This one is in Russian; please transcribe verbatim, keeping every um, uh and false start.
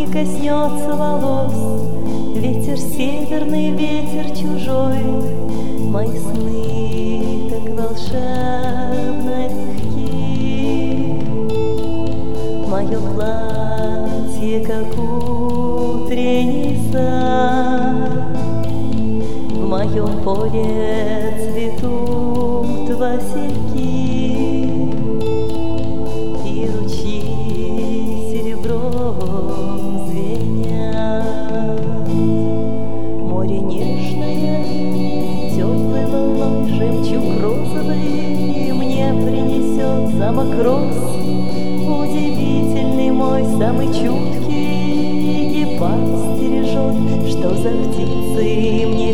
коснется волос, ветер северный, ветер чужой. Мои сны так волшебно легки, мое платье, как утренний сад, в моем поле цветут васильки, и ручьи серебром звенят. Море нежное, теплой волной, жемчуг розовый мне принесет замок роз. Удивительный мой, самый чуткий гепард стережет, что за птицы мне